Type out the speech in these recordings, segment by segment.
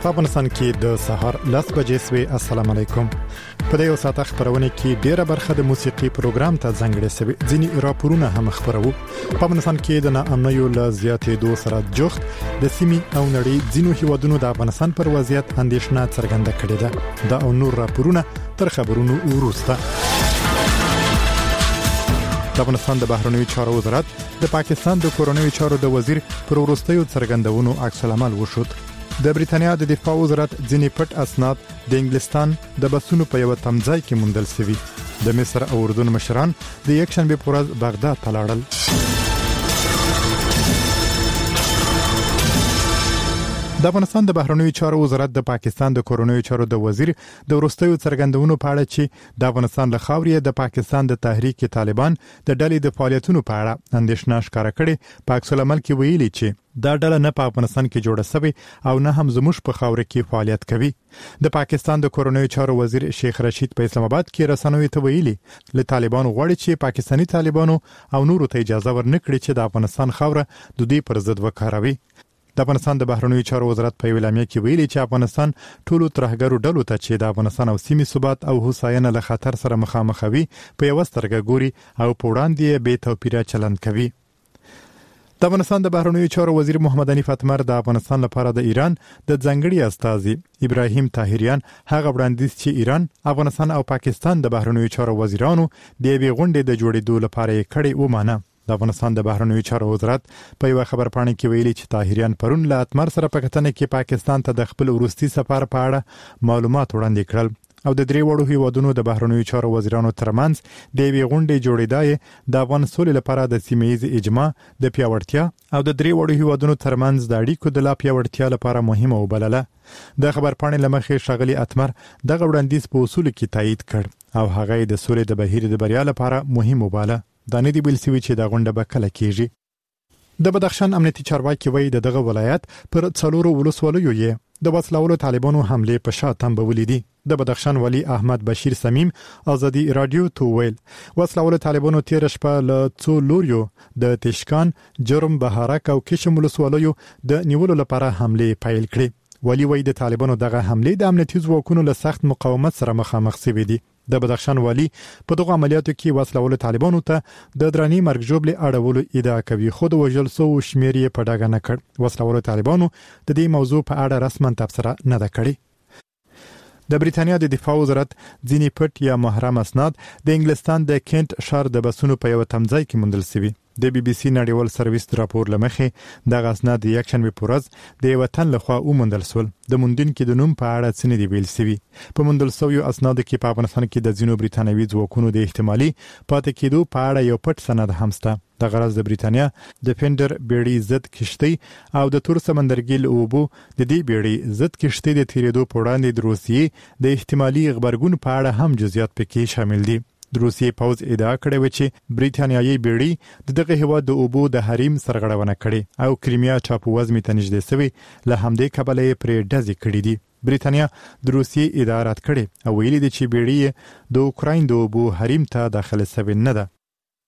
په افغانستان کې د سهار 10 بجې سوي. السلام علیکم. په دې وسات خبرونه کې ډیره برخه د موسیقي پروګرام ته ځانګړې شوی. ځینی راپورونه هم خبرو. په افغانستان کې د ناامنیو له زیاتېدو سره جوخت د سیمې او نړۍ ځینو هیوادونو د افغانستان پر وضعیت اندېښنه څرګنده کړې ده. دا او نور راپورونه تر خبرونو وروسته. د افغانستان د بهرنیو چارو وزارت د پاکستان د کورونیو چارو د وزیر پر وروستیو څرګندونو عکس العمل وشود. د بریټانیا د دفاع وزارت ځینې پټ اسناد د انګلستان د بسونو په یو تمځای کې موندل شوي. د مصر او اردن مشران د یکشنبه په ورځ بغداد ته لاړل. د افغانستان د بهرنیو چارو وزارت د پاکستان د کورونیو چارو د وزیر د وروستیو څرګندونو په اړه چې د افغانستان له خاورې د پاکستان د تحریک طالبان د ډلې د فعالیتونو په اړه اندېښنه ښکاره کړې. په عکس العمل کې ویلي چې دا ډله نه په افغانستان کې جوړه شوې او نه هم زموږ په خاور کې فعالیت کوي. د پاکستان د کورونیو چارو وزیر شیخ رشید په اسلام آباد کې رسنوي ته ویلي له طالبانو غواړي چې پاکستانی طالبانو او نورو ته اجازه ورنکړي چې د افغانستان خاور د دوی پر ضد وکاروي. د افغانستان د بهرنیو چارو وزارت په اعلامیه کې ویلي چې افغانستان ټولو ترهګرو ډلو ته چې د افغانستان او سیمې ثبات او هوساینه له خطر سره مخامخ وي په یو سترګه ګوري او په وړاندې به توپیره چلند کوي. د افغانستان د بهرنیو چارو وزیر محمد حنیف اتمر د افغانستان لپاره د ایران د ځانګړي استازي ابراهیم طاهریان هغه وړاندیز چې ایران، افغانستان او پاکستان د بهرنیو چارو وزیرانو د یوې غونډې د جوړېدو لپاره یې کړې ومانه. د افغانستان د بهرنیو چارو وزارت په یو خبرپاڼه کې ویلي چې طاهریان پرون له اتمر سره په کتنه کې پاکستان ته د خپل وروستي سفر په اړه معلومات وړاندې کړل او د درې وړو هیوادونو د بهرنیو چارو وزیرانو ترمنځ د یوې غونډې جوړېدای د افغان سولې لپاره د سیمه‌ییز اجماع د پیاوړتیا او د درې وړو هیوادونو ترمنځ د اړیکو د لا پیاوړتیا لپاره مهمه وبلله. د خبرپاڼې لمخې ښاغلي اتمر دغه وړاندیز په اصول کې تایید کړ او هغه د سولې د بهیر د بریا لپاره مهم وباله. دا نه دی بل سوي چې دا غونډه به کله کیږي. د بدخشان امنیتي چارواکي وایي دغه ولایت پر څلورو ولسوالیو یې د وسلوالو طالبانو حمله په شا تنبولې دي. د بدخشان والی احمد بشیر سمیم ازادي رادیو ته ویل وسلوالو طالبانو تیر شپه له څو لوریو د تشکان، جرم، بهارک او کشم ولسوالیو د نیولو لپاره حمله پیل کړې. والی وایي د طالبانو دغه حمله د امنیتي ځواکونو له سخت مقاومت سره مخامخ شوې دي. د بدخشان والی په دغه عملیاتو کې وسلوالو طالبانو ته د دراني مرګ ژوبلې اړولو ادعا کوي، خو د وژل شوو شمېر یې په ډاګه نه کړ. وسلوالو طالبانو د دې موضوع په اړه رسماً تبصره نه ده کړې. د بریټانیا د دفاع وزارت ځینې پټ یا محرم اسناد د انګلستان د کینټ ښار د بسونو په یو تمځای کې موندل شوي. د بي بي سي نړیوال سرویس راپور لمخې دغه اسناد د یکشنبه په ورځ د وطن لخوا وموندل شول. د موندونکو د نوم په اړه څه نه دی ویل شوی. په موندل شویو اسنادو کې په افغانستان کې د ځینو بریټانوي ځواکونو د احتمالي پاتې کېدو په اړه یو پټ سند هم شته. د غرض د بریټانیا د فینډر بیړۍ ضد کشتۍ او د تور سمندرګي له اوبو د دې بیړۍ ضد کشتۍ د تیریدو په وړاندې د روسیې د احتمالي غبرګون په اړه هم جزئیات پکې شامل دي. د روسیې پوز ادعا کړې و چې بریټانیایي بیړۍ دغه هیواد د اوبو د حریم سرغړونه کړې او کریمیا ټاپووزمې ته نږدې شوی له همدې کبله یې پرې ډزې کړې دي. بریټانیا د روسیې ادعا رد کړې او ویلي دي چې بیړۍ د اوکراین د اوبو حریم ته داخله شوې نه ده.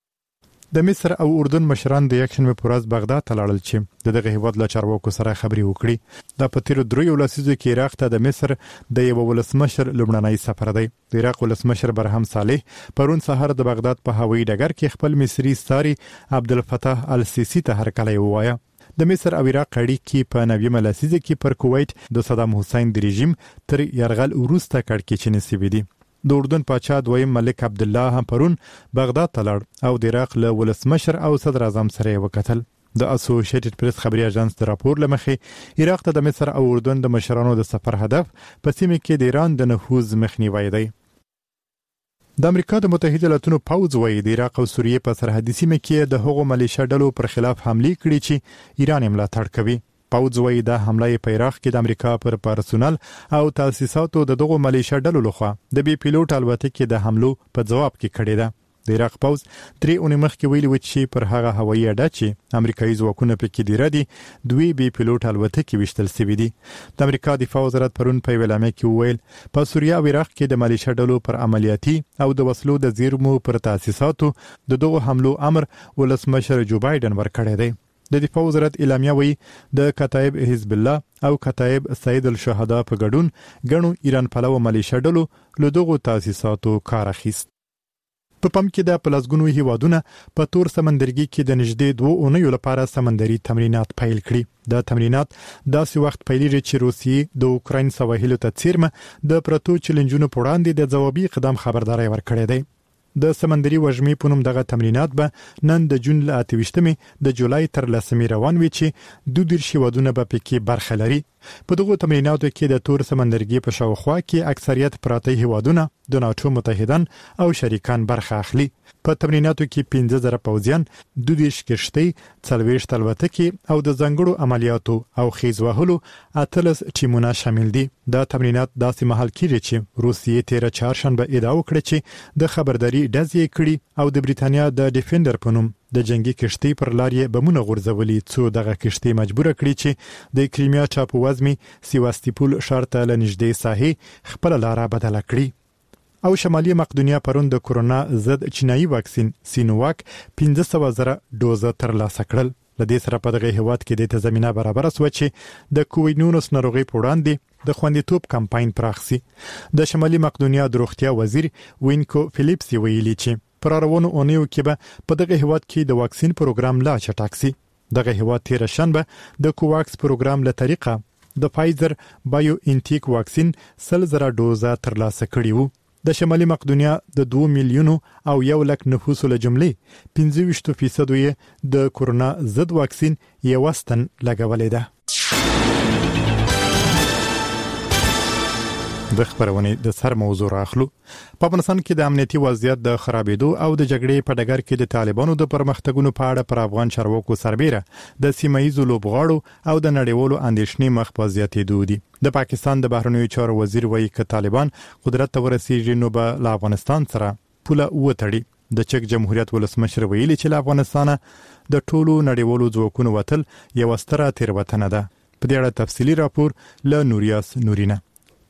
د مصر او اردن مشران د یکشنبه په ورځ بغداد ته لاړل چې دغه هیواد له چارواکو سره خبرې وکړي. دا په تیر 3 لسیزو کې عراق ته د مصر د یو ولسمشر لومړنی سفر دی. د عراق ولسمشر برهم صالح پرون سهار د بغداد په هوایي ډګر کې خپل مصري ستاري عبدالفتاح السیسی ته هرکلی ووایه. د مصر او عراق اړیکې په 90 لسیزه کې پر کویت د صدام حسین د رژیم تر یرغل وروسته کړکېچنې شوې دي. د اردن پاچا دویم ملک عبدالله هم پرون بغداد ته لاړ او د عراق له ولسمشر او صدر اعظم سره وکتل. د اسوسییټډ پریس خبري اژانس د راپور لمخې عراق ته د مصر او اردن د مشرانو د سفر هدف په سیمه کې د ایران د نفوذ مخنیوي دی. د امریکا د متحده ایالاتونو پوځ وایي د عراق او سوریې په سرحدي سیمه کې د هغو ملیشیا ډلو پر خلاف حمله کړې چې ایران یې ملاتړ کوي. پوځ وایي دا حمله په عراق کې د امریکا پر پرسونل او تاسیساتو د دغو ملیشیا ډلو لخوا د بي پیلوټ الوتکې د حملو په جواب کې کړې ده. د عراق پوځ 3 اونۍ مخکې ویلي و چې پر هغه هوایي اډه چې امریکایي ځواکونه پکې دي ردي دوی بي پیلوټ الوتکې وشتل شوې دي. د امریکا دفاع وزارت پرون په اعلامیه کې وویل په سوریه او عراق کې د ملیشیا ډلو پر عملیاتي او د وسلو د زیرمو پر تاسیساتو د دغو حملو امر ولسمشر جو بایدن ورکړی دی. د دفاع وزارت اعلامیه وایي د کتایب حزب الله او کتایب سید الشهدا په ګډون ګڼو ایران پلوه ملیشه ډلو له دغو تاسیساتو کار اخیست. په پم کې د پلازګونو هیوادونه په تور سمندرګي کې د نږدې 2 اونیو لپاره سمندري تمرینات پیل کړي. دا تمرینات داسې وخت پیلېږي چې روسیې د اوکراین سواحلو ته څیرمه د پرتو چیلنجونو په وړاندې د ځوابي قدم خبرداري ورکړې ده. د سمندري وژمې په نوم دغه تمرینات به نن د جون ل 28 د جولای تر 10 روان وي چې 22 هیوادونه به پکې برخه لري. په دغه تمریناتو کې د تور سمندرګي په شاوخوا کې اکثریت پراته هیوادونه د ناتو متحدان او شریکان برخه اخلي. په تمریناتو کې 15000 پوځیان، 22 کشتۍ، 40 الوتکې او د ځنګړو عملیاتو او خیز وهلو 18 ټیمونه شامل دي. دا تمرینات داسې مهال کېږي چې روسیې 13 چهارشنبه ادعا وکړه چې د خبرداري ډزې کړي او د بریتانیا د ډیفندر په نوم د جنگي کشتۍ پر لار یې بمونه غورځولي څو دغه کشتۍ مجبور کړي چې د کریمیا چاپوازمي سیواستیپول ښار ته لنږدې ساحې خپل لار بدله کړي. او شمالي مقدونیا پرون د کورونا ضد چینایي واکسین سینوواک 15,000 ډوزه ترلاسه کړل. لدې سره په دغه هیواد کې د زمينه برابر شو چې د کووډ-19 ناروغي په وړاندې د خوندیتوب کمپاین پراخ شي. د شمالي مقدونیا د روغتیا وزیر وینکو فلیپس ویلي چې پر روانو اونیو کې به په دغه هیواد کې د واکسین پروګرام لا چټک شي. دغه هیواد 13 شنبه د کوواکس پروګرام له طریقه د فایزر بایو انټیک واکسین 100,000 ډوزه ترلاسه کړي وو. د شمالي مقدونیا د 2 میلیونو او 1 لک نفوسو له جملې 25% یې د کورونا ضد واکسین یې واستن لګولې ده. د خبرونه د سر موضوع راخلو. په افغانستان کې د امنیتي وضعیت د خرابېدو او د جګړې په ډګر کې د طالبانو د پرمختګونو په اړه پر افغان چارواکو سربېره د سیمایي لوبغاړو او د نړیوالو اندېښنې مخ په زیاتېدو دي. د پاکستان د بهرنیو چارو وزیر وایي چې طالبان قدرت ته ورسیږي نو به له افغانستان سره پوله وتړي. د چک جمهوریت ولسمشر ویلي چې له افغانستان د ټولو نړیوالو ځواکونو وتل یو ستره تیروتنه ده. په دې اړه تفصیلی راپور له نوریاس نورینه.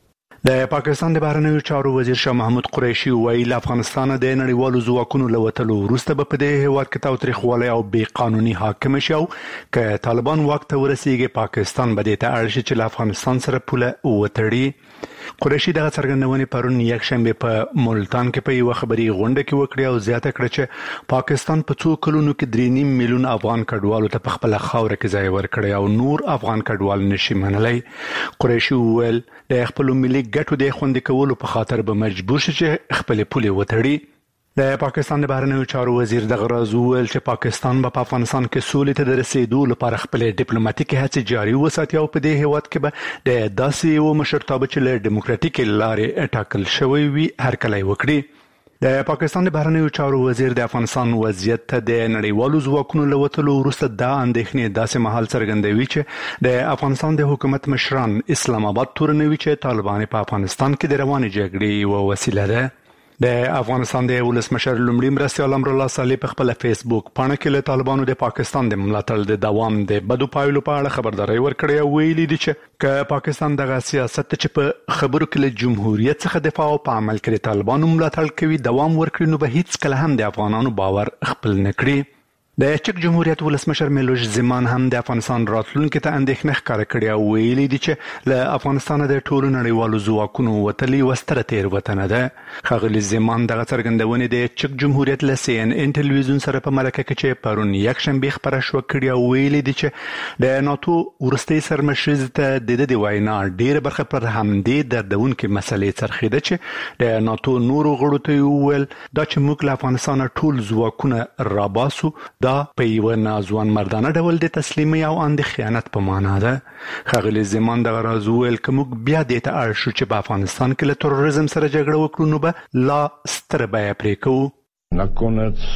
د پاکستان د بهرنیو چارو وزیر شاه محمود قریشي وایي له افغانستان د نړیوالو ځواکونو له وتلو وروسته به په دې هیواد کې تاوتریخوالی او بې قانوني حاکم شي او که طالبان واک ته ورسیږي پاکستان به دې ته اړ شي چې له افغانستان سره پوله وتړي. قریشي دغه څرګندونې پرون یکشنبه په ملتان کې په یو خبري غونډه کې وکړه او زیاته کړه چې پاکستان په څو کلونو کې 3.5 میلیون افغان کډوالو ته په خپل خاور کې ځای ورکړي او نور افغان کډوال نشي منلای. قریشي وویل د خپل ملي ګټو د خوندي کولو په خاطر به مجبور شي چې خپل پولې وتړي. د پاکستان د بهرنیو چارو وزیر دغه راز وویل چې پاکستان به په افغانستان کې سولې ته د رسیدو لپاره خپل ډیپلوماټیکي هڅې جاري وساتي او په دې هیواد کې به د داسې یو مشرتابه چې له ډیموکراتیکي لارې ټاکل شوی وي هرکلی وکړي. د پاکستان د بهرنیو چارو وزیر د افغانستان وضعیت ته د نړیوالو ځواکونو له وتلو وروسته دا اندېښنې داسې مهال څرګندوي چې د افغانستان د حکومت مشران اسلام آباد تورنوي چې طالبان په افغانستان کې د روانې جګړې یو وسیله ده. د افغانستان د ولسمشر لومړي مرستیال امر الله صالح په خپل فیسبوک پاڼه کې له طالبانو د پاکستان د ملاتړ د دوام د بدو پایلو په اړه خبرداري ورکړې او ویلي دي چې که پاکستان دغه سیاست چې په خبرو کې له جمهوریت څخه دفاع او په عمل کې طالبانو ملاتړ کوي دوام ورکړي نو به هیڅ کله هم د افغانانو باور خپل نه کړي. د چک جمهوریت ولسمشر میلوش زمان هم د افغانستان راتلونکو ته اندېښنه ښکاره کړې او ویلي دي چې له افغانستان د ټولو نړیوالو ځواکونو وتلي وستره تیروتنه ده. ښاغلي زمان دغه څرګندونې د چک جمهوریت له CNN ټلویزیون سره په مرکه کې چې پرون یکشنبه خبره شو کړې او ویلي دي چې د ناتو ورستي سرمشر ته د دې وینا ډېر برخه پر همدې دردونکو مسلې څرخیده چې د ناتو نورو غړو ته ویل دا چې موږ له افغانستان ټول ځواکونه راباسو دا په یو نازوان مردانه ډول د تسلیمي او اند خیانت په معنا ده. ښاغلي زمان دغه راز ویل که موږ بیا دې ته اړ شو چې په افغانستان کې له تروریزم سره جګړه وکړو نو به لا ستره بیه پرې کوو. nakonec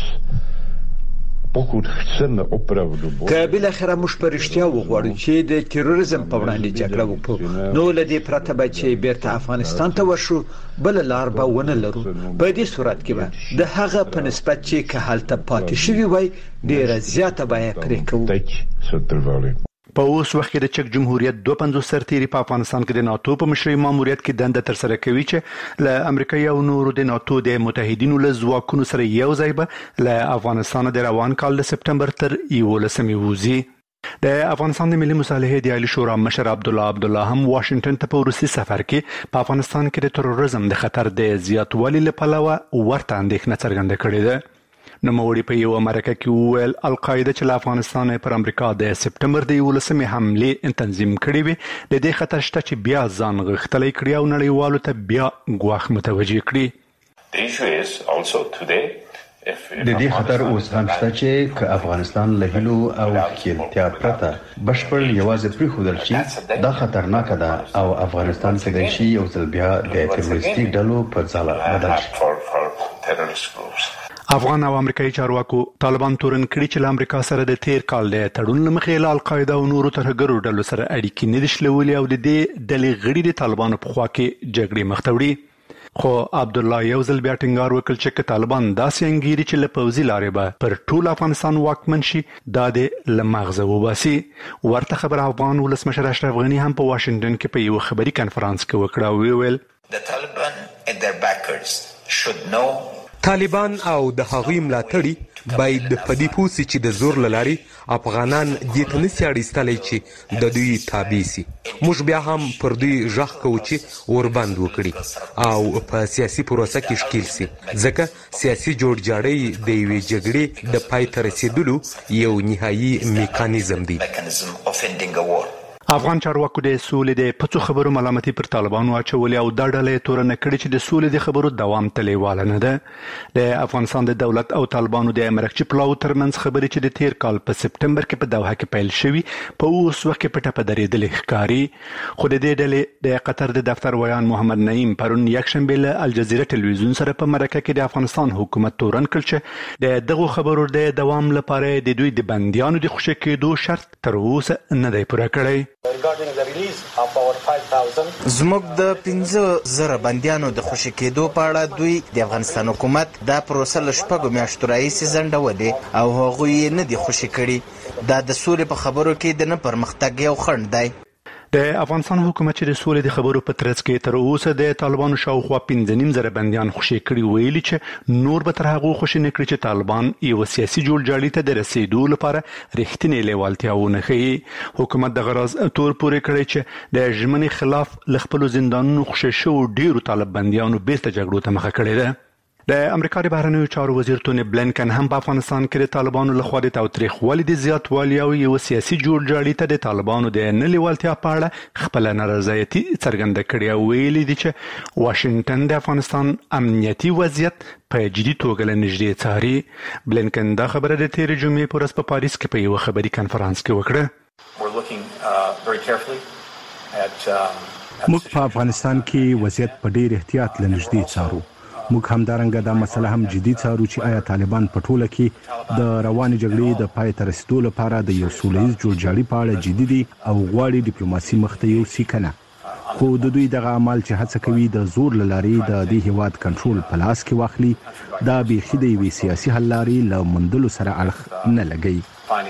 pokud chceme opravdu که بالاخره موږ په رښتیا وغواړو چې د تروریزم په وړاندې جګړه وکړو نو له دې پرته به چې بیرته افغانستان ته ورشو بل لار به ونه لرو. په دې صورت کې به د هغه په نسبت چې که هلته پاتې شوي وای ډېره زیاته بیه پرې کوو. په اوس وخت کې د چک جمهوریت 52 سرتیري په افغانستان کې د ناتو په مشرۍ ماموریت کې دنده ترسره کوي چې له امریکا او نورو د ناتو د متحدینو له ځواکونو سره یو ځای به له افغانستان د روان کال د سپټمبر تر 11 ووزي. د افغانستان د ملي مصالحې د عالی شورا مشر عبدالله هم واشنگټن ته په روسي سفر کې په افغانستان کې د تروریزم د خطر د زیاتوالي لپاره ورته اندېښنه څرګنده کړې ده. نوموړي په یو مرکه کې وویل القاعده چې له افغانستان پر امریکا د سپټمبر د 11 حمله تنظیم کړې وي د دې خطر شته چې بیا ځان غښتلې کړي او نړیوالو ته بیا ګواښ متوجه کړي. د دې خطر اوس هم شته چې که افغانستان له هلو او خیالتیا پرته بشپړ یوازې پرېښودل شي دا خطرناک ده او افغانستان کېدای شي یو ځل بیا د تروریستي ډلو په ځاله بدل شي. افغان او امریکایي چارواکو طالبان تورن کړي چې له امریکا سره د تیر کال د تړون لمخې له القاعده او نورو ترهګرو ډلو سره اړیکې نه دي شلولې او د دې ډلې غړي د طالبانو په خوا کې جګړې مخ ته وړي. خو عبدالله یو ځل بیا ټینګار وکړ چې طالبان داسې انګیري چې له پوځي لارې به پر ټول افغانستان واکمن شي دا د له مغزه وباسي. ورته خبر افغان ولسمشر اشرف غني هم په واشنگټن کې په یو خبري کنفرانس کې وکړه او ویل طالبان او د هغوی ملاتړي باید په دې پوه سي چې د زور له لارې افغانان دې ته نسي اړیستلی چې د دوی تابع سي. موږ بیا هم پر دوی غږ کوو چې وربند وکړي او په سیاسي پروسه کې ښکیل سي ځکه سیاسي جوړجاړی د یوې جګړې د پای ته رسېدلو یو نهایي میکانیزم دی. افغان چارواکو د سولې د پڅو خبرو ملامتي پر طالبانو اچولې او دا ډله تورنه کړې چې د سولې د خبرو دوام تلیواله نه ده. د افغانستان د دولت او طالبانو د امرکچي پلاو ترمنځ خبرې چې د تیر کال په سپټمبر کې په دوحه کې پیل شوي په اوس وخت کې پټه په درېدلې ښکاري. خو د دې ډلې د قطر د دفتر ویان محمد نعیم پرون یکشنبه له الجزیره ټلویزیون سره په مرکه کې د افغانستان حکومت تورن کړ چې د دغه خبرو د دوام لپاره د دوی د بنديانو د خوشی کېدو شرط تر اوسه نه دی پوره کړی. زموږ د 15,000 بندیانو د خوشی کېدو په اړه دوی د افغانستان حکومت دا پروسه له 6 میاشتو راهیسې ځنډولې او هغوی یې نه دي خوشی کړي. دا د سولې په خبرو کې د نه پرمختګ یو خنډ دی. د افغانستان حکومت چې د سولې د خبرو په ترڅ کې تر اوسه د طالبانو شاوخوا 15,000 بنديان خوشی کړي ویلي چې نور به تر هغه خوشی نه کړي چې طالبان یو سیاسي جوړجاړي ته د رسیدو لپاره رښتینې لیوالتیا ونه ښيي. حکومت د غرض تور پورې کړی چې د ژمنې خلاف لخپل زندانونو خوشی شو ډیرو طالب بنديانو بیرته جګړو ته مخه کړې ده. د امریکا د بهرنیو چارو وزیر تونی بلینکن هم په افغانستان کې د طالبانو لخوا د تاوتریخوالي د زیاتوالي او یو سیاسي جوړجاړي ته د طالبانو د نه لیوالتیا په اړه خپل نارضایتي څرګنده کړې او ویلي دي چې واشنگټن د افغانستان امنیتي وضعیت په جدي توګه له نږدې څاري. بلینکن دا خبره د تېرې جمعې په ورځ په پاریس کې په یو خبري کنفرانس کې وکړه. موږ په افغانستان کې وضعیت په ډیر احتیاط له نږدې څارو. موږ همدارنګه دا مسله هم جدي څارو چې آیا طالبان په ټوله کې د روانې جګړې د پای ته رسیدو لپاره د یو سولهییز جوړجاړي په اړه جدي دي او غواړي ډیپلوماسي مخ ته یوسي که نه. خو د دوی دغه عمل چې هڅه کوي د زور له لارې د دې هیواد کنټرول په لاس کې واخلي دا بیخي د یوې سیاسي حل لارې له موندلو سره اړخ نه لګوي.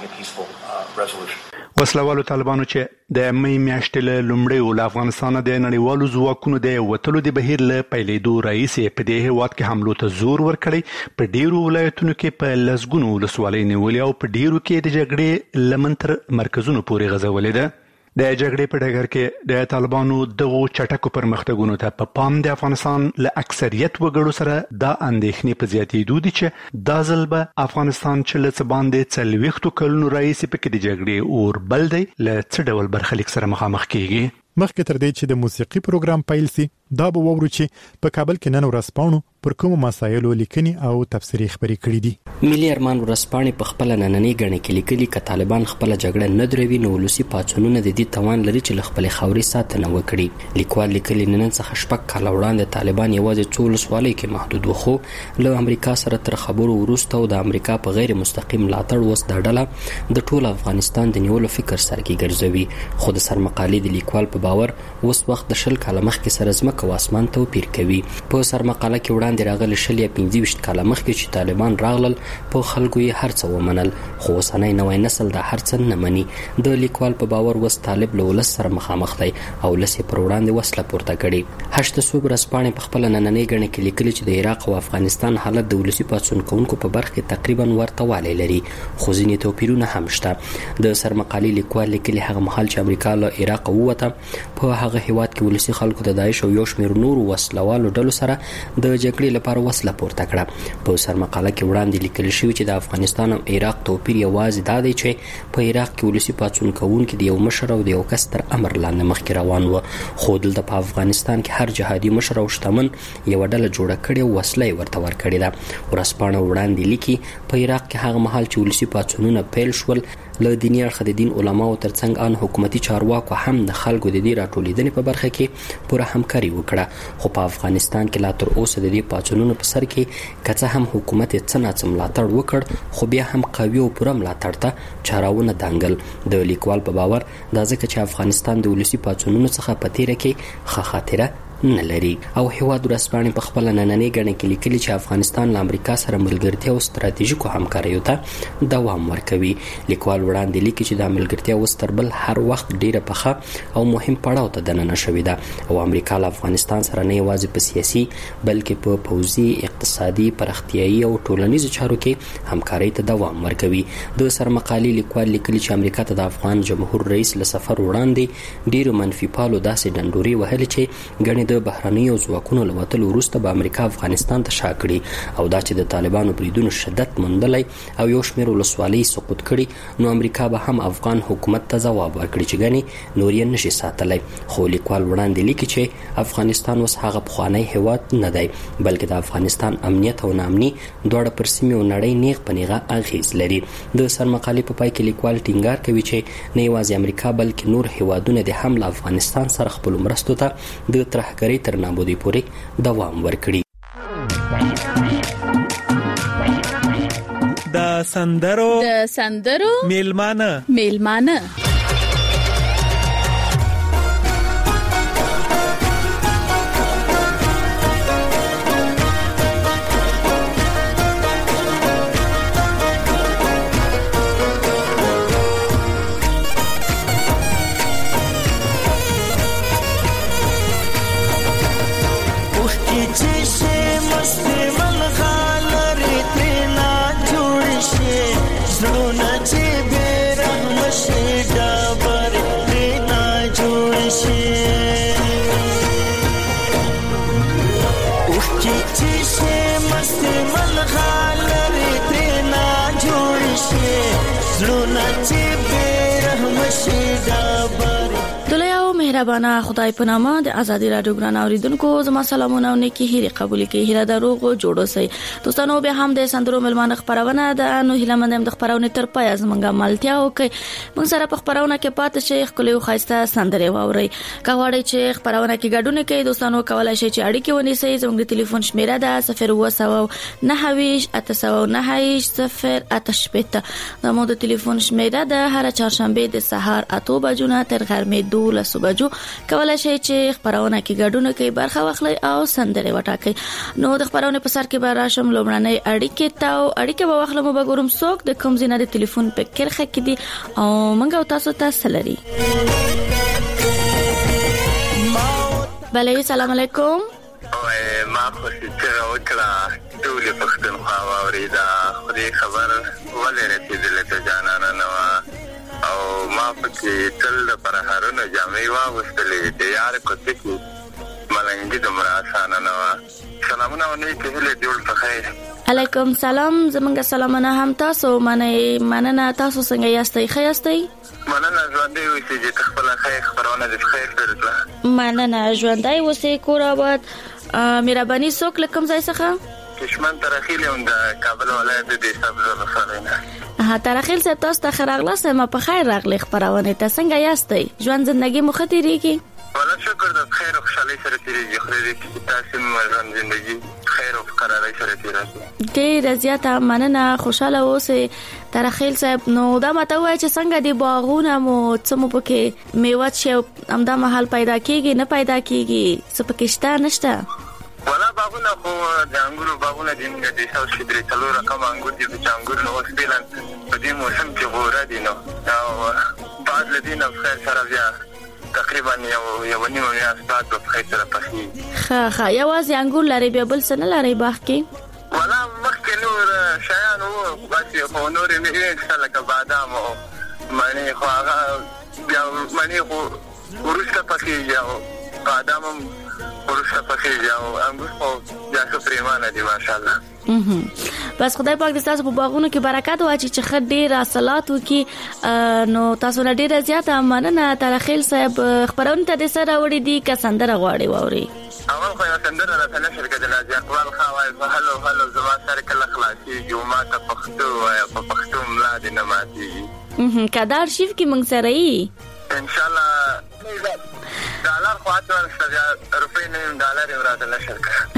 وسلوالو طالبانو چې د مې میاشتې له لومړۍ له افغانستان د نړیوالو ځواکونو د وتلو د بهیر له پیلېدو راهیسې په دې هیواد کې حملو ته زور ورکړی. په ډیرو ولایتونو کې په لسګونو ولسوالۍ نیولې او په ډیرو کې د جګړې لمنتر مرکزونو پورې غځولې ده. د جګړې په ډګر کې د طالبانو دغو چټکو پرمختګونو ته په پام د افغانستان له اکثریت وګړو سره دا اندېښنې په زیاتېدو دي چې دا ځل به افغانستان چې له څه باندې 40 کلونو راهیسې پکې د جګړې اور بل دی له څه ډول برخلیک سره مخامخ کیږي. مخکې تر دې چې د موسیقي پروګرام پیل سي دا به وورو چې په کابل کې نن ورځپاڼو پر کوم مسایلو لیکنې او تفسیری خبرې کړې دي. ملي ارمان ورځپاڼې په خپل نننۍ غړنه کې لیکلي ک طالبان خپل جګړه نه دروي نو ولسی پاتونونه د دې توان لري چې خپل خاوري ساتنه وکړي. لیکوال لیکلي نن څخه شپږ کال وړاندې طالبان یوازې 14 سوالې کې محدود وخو له امریکا سره تر خبرو وروسته او د امریکا په غیر مستقیم ملاتړ وس د ډله د ټول افغانستان د نیولو فکر سره کې ګرځوي. خو د سرمقالې د لیکوال په باور اوس وخت د 10 کال مخکې سره زمکه ځمکه او اسمان توپیر کوي. په سرمقاله کې وړاندې راغلي 25 کاله مخکې چې طالبان راغلل په خلکو یې هر څه ومنل، خو اوسنی نوی نسل دا هر څه نه مني. د لیکوال په باور وس طالب له ولس سره مخامخ دی او ولس یې پر وړاندې وسله پورته کړي. هشت صوب ورځپاڼې په خپله نننۍ ګڼه کې لیکلي چې د عراق او افغانستان حالت د ولسي پاڅون کوونکو په برخه کې تقریبا ورته والی لري، خو ځینې توپیرونه هم شته. د سرمقالې لیکوال لیکلي هغه مهال چې امریکا له عراق ووته، په هغه هیواد کې ولسي خلکو د داعش او یو شمېر نورو وسلوالو ډلو سره د جګړې لپاره وسله پورته کړه. په سرمقاله کې وړاندې لیکل شوي چې د افغانستان او عراق توپیر یوازې دا دی چې په عراق کې ولسي پاڅون کوونکي د یو مشر او د یو کس تر امر لاندې مخکې روان و، خو دلته په افغانستان کې هر جهادي مشر او شتمن یوه ډله جوړه کړې او وسله یې ورته ورکړې ده. ورځپاڼه وړاندې لیکي په عراق کې هغه مهال چې ولسي پاڅونونه پیل شول، له دیني اړخه د دین علماو ترڅنګ ان حکومتي چارواکو هم د خلکو د دې راټولېدنې په برخه کې پوره همکاري وکړه. خو په افغانستان کې لا تر اوسه د دې پاڅونونو په سر کې که څه هم حکومت یې څه ناڅه ملاتړ وکړ، خو بیا هم قوي او پوره ملاتړ ته چارهونه دانګل. د لیکوال په باور دا ځکه چې افغانستان د ولسي پاڅونونو څخه په تیره کې ښه خاطره نه لري. او هیواد ورځپاڼې په خپله نننۍ ګڼه کې لیکلي چې افغانستان له امریکا سره ملګرتیا او ستراتیژیکو همکاریو ته دوام ورکوي. لیکوال وړاندې لیکي چې دا ملګرتیا اوس تر بل هر وخت ډیره پخه او مهم پړاو ته دننه شوې ده او امریکا له افغانستان سره نه یوازې په سیاسي بلکې په پوځي، اقتصادي، پراختیایي او ټولنیزو چارو کې همکارۍ ته دوام ورکوي. د سرمقالې لیکوال لیکلي چې امریکا ته د افغان جمهور رئیس له سفر وړاندې ډیرو منفي پالو داسې ډنډورې وهلې چې ګڼې د بهرنیو ځواکونو له وتلو وروسته به امریکا افغانستان ته شا کړي او دا چې د طالبانو بریدونو شدت موندلی او یو شمېر ولسوالۍ سقوط کړي، نو امریکا به هم افغان حکومت ته ځواب ورکړي چې ګنې نور یې نشي ساتلی. خو لیکوال وړاندې لیکي چې افغانستان اوس هغه پخوانی هیواد نه دی، بلکې د افغانستان امنیت او ناامني دواړه پر سیمې او نړۍ نیغ په نیغه اغیز لري. د سرمقالې په پای کې لیکوال ټینګار کوي چې نه یوازې امریکا بلکې نور هیوادونه د هم له افغانستان سره خپلو مرستو ته د ترهګرۍ تر نابودۍ پورې دوام ورکړي. د سندرو میلمانه مهربانه خدای په نامه د ازادي رادیو ګران اوریدونکو زما سلامونه او نیکی هیري قبول کړئ. هیله دروغ جوړو سي دوستانو، به هم د سندرو ملمانه خبرونه د انو هیله مندم د خبرونه تر پای زمونږه مالتیا وکي. موږ سره په خبرونه کې پات شیخ کلی خاصه سندره واوري. کاوړی چې خبرونه کې ګډونه کوي دوستانو، کولای شي چې اړیکه ونیسي. زموږ د ټلیفون شمیره ده 0298008 زموږ د ټلیفون شمیره ده هر چهارشنبه د سهار 8 بجو نه تر غرمې 12 بجو کولای شي چې خبرونه کې ګډونه کوي، برخه واخلي او سندره وټاکي. نو د خبرونه په سر کې به راشم لومړنۍ اړیکه به واخلم او به ګورم څوک د کوم ځای د ټلیفون په کرخه کې دي او موږ تاسو ته سلري. بله سلام علیکم. ما خوشی چرا وکړه ټول پښتونخوا واوریدا خوري خبر ولې رسیدلې ته جانانه نو او ما پکې تل د پرهارونو جامې واغوستلې د یار کوڅې کې ملنګي دومره اسانه نه وه. سلامونه او نیکې هیلې دې ورته خیر. علیکم سلام. زمونږ سلامونه هم تاسو مننه. تاسو څنګه یاستئ؟ ښه یاستئ؟ مننه. ژوندی اوسئ چې ته خپله خیر خپرونه دې خیر پیل کړه. مننه. ژوندی اوسئ. کور آباد. مهرباني څوک له کوم ځای څخه؟ کشمن ترخیل یم د کابل ولایت د سبزه ولسوالۍ نه. ترخیل صاحب تاسو ته ښه راغلاست. ما په خیر راغلی خپرونه ته. څنګه یاستئ؟ ژوند زندګي مو ښه تېرېږي؟ ولا شکر د خیر او خوشحالۍ سره تیریږي. خدای دې کړي تاسو مې ژوندۍ خیر او قرارۍ سره تیریږي. ډېر زیاته مننه، خوشاله اوسئ ترخیل صاحب. نو دا ماته وایي چې څنګه دی باغونه مو څه مو پکې میوه چې همدا مهال پیدا کیږي نه پیدا کیږي څه پکې شته نشته؟ ولا باغونه خو د انګورو باغونه دي، موږ د ساوث کې درې څلور رقم انګور دي چې انګور نو وسپیلن په دې موسم کې غوړه دي نو او بعد لدينا بخير سره بیا تقریبا یو نیمه میاشت بعد په خیر سره پخې. ښه یوازې انګور لري بیا بل څه نه لري باغ کې؟ ولا مخکې نور شیان وو بس خو نور مې لکه بادام او مڼې خو هغه بیا مڼې خو وروسته پخېږي او بادام هم وروسته پخېږي او انګور خو بیا ښه پرېمانه دي ماشاءالله. بس خدای پاک دې تاسو په باغونو کې برکت واچي چې ښه ډېر حاصلات وکړي. نو تاسو نه ډېره زیاته مننه ترخیل صاحب. خبرونه ته دې سره وړي دي که سندره غواړي واوري؟ اول خو یو سندره راته نشر کېدله چې اقبال خان وایي په هلو هلو زما سر کله خلاصېږي و ما ته پښتو وایه په پښتو ملا دې نه ماتېږي. که دا ارشیف کې موږ سره یي انشاءالله ډالر خو اته روپۍ نه یم ډالر یې راته نشر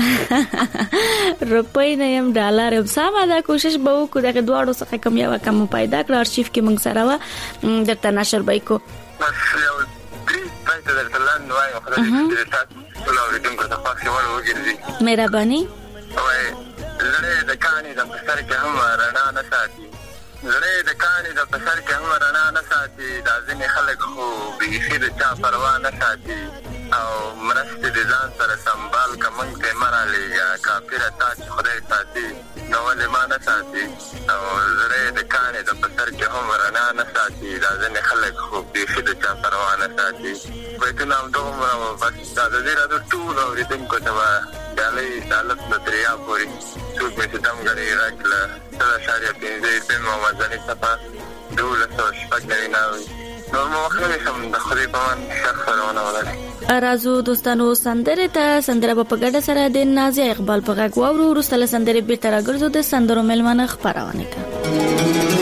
کړه. روپۍ نه یم ډالر یم. سمه ده کوشش به وکړو دغه دواړو څخه کوم یوه کم پیدا کړو ارشیف کې موږ سره وه درته نشر به یې کړو. بس یو درې بیته درته لاندې وایم خدای دې تاسو ټول اورېدونکو ته خوښ وړ وګرځي. مهرباني. وایي زړه د کاڼي د په سر کې هم رڼا نه ساتي، زړه د کاڼي د په سر کې هم رڼا نه ساتي، دا ځینې خلک خو بیخي د چا پروا نه ساتي او مرستې د ځان سره سنبال که موږ ته مه رالیږه کافره تا چې خدای ساتي نو ولې ما نه ساتي او زړه د کاڼي د په سر کې هم رڼا نه ساتي، دا ځینې خلک خو بیخي د چا پروا نه ساتي. بیتونه همدومره وو. بس دا د دې راځو ټولو اورېدونکو ته به ډالۍ د الف نه تر یا پورې څوک مې چې دم ګڼي غږ له 1.5 FM او منځنۍ صفحه 1290 نور مو وخت نه شم د خدای په امان شخص سره ونه ولري. راځو دوستانو سندره ته سندره په ګډه سره د نازیه اقبال په غږ واورو. وروسته له سندرې بیرته راګرځو د سندرو مېلمانه خپرونه ته.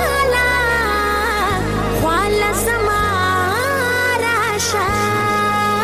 Shine.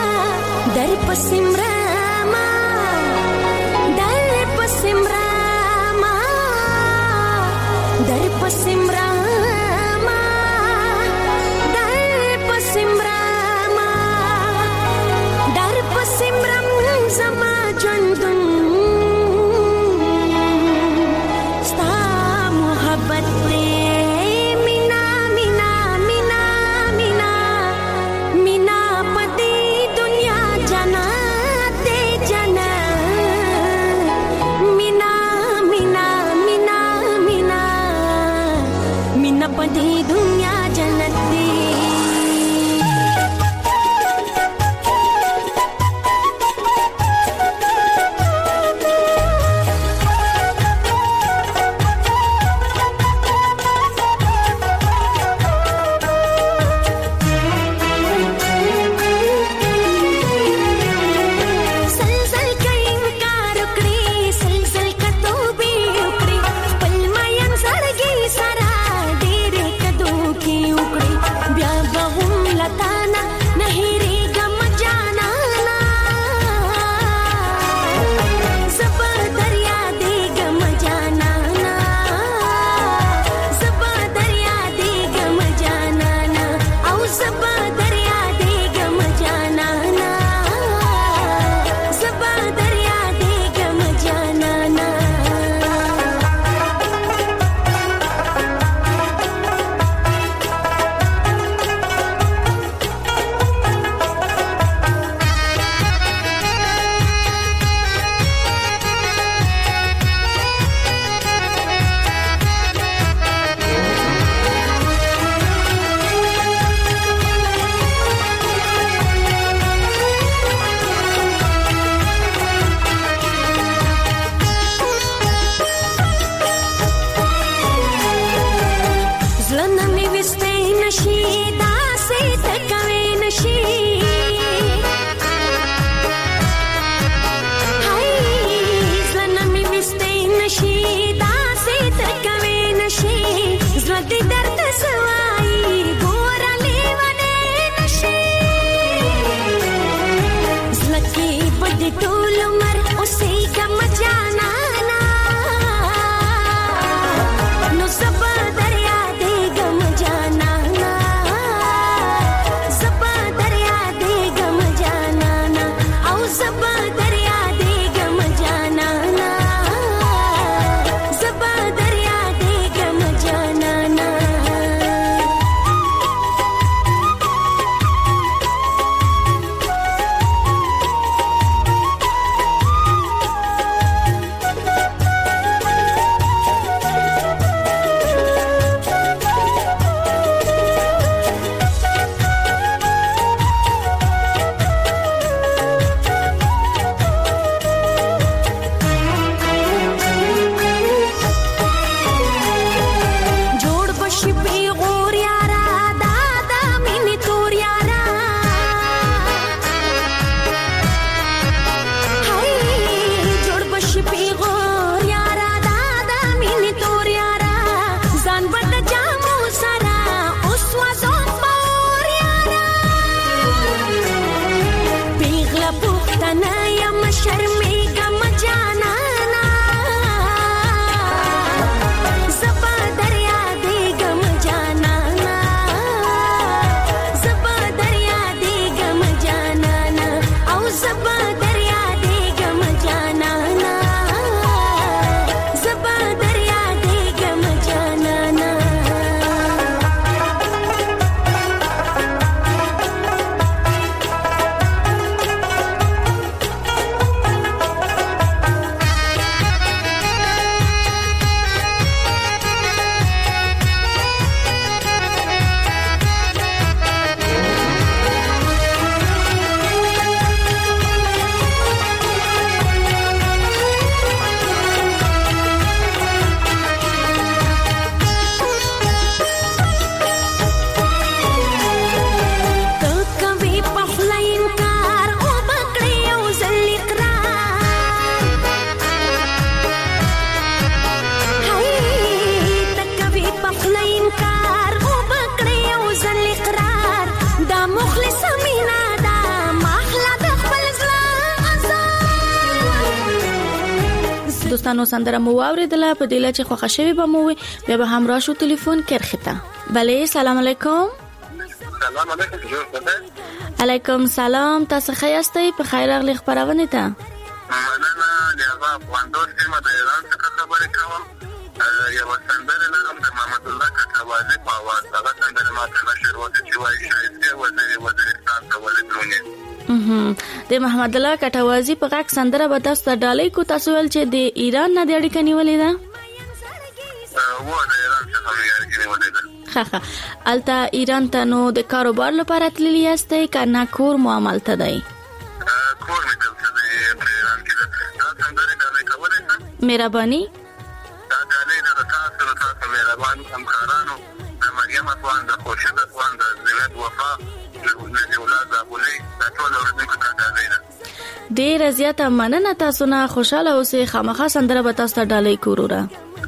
دوستانو سندره مو واوریدله په دې چې خوښه شوی به مو بیا به هم راشو ټلیفون کرخته. بله سلام علیکم. سلام علیکم. علیکم سلام. تاسو ښه یاستئ؟ په خیر راغلی خبرونه ته. مننه. د افغاندوس سیمه د ایران څخه خبرې کوم. یو سندره لرم د محمد الله کټوازی په आवाज. هغه سندره ماته نشر وته چې وایي شایسته وزیرستان ته ولې د محمد الله کټوازی په غږ سندره به تاسو ته ډالۍ کو. تاسو ول چې د ایران نه د اړیکې نیولې ده؟ و د ایران څخه اړیکې نیولې ده. الته ایران ته نو د کاروبار لپاره تللی یاستئ کنه کور مو عملته دی؟ کور مې دلته دی په ایران کې. دا سندره ډالۍ کولای شم؟ مهرباني. دا ډالۍ د تاسو مهربان همکارانو د مریم افغان، د خورشید افغان، د زینت وفا، د اولاد ابولي، د ټول اوریدونکو ته ډالۍ ده. ډېر زیاته مننه. تاسو نه خوشاله اوسئ. خامخا سندره به تاسو ته ډالۍ کوروره.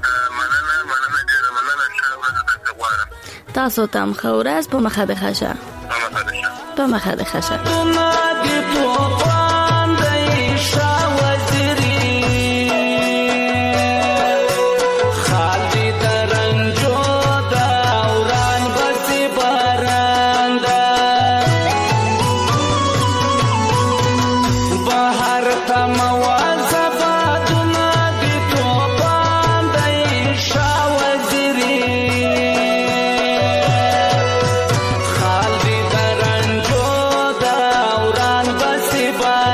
تاسو ته هم ښه ورځ. په مخه د ښه شه. په مخه د ښه شه. Bye.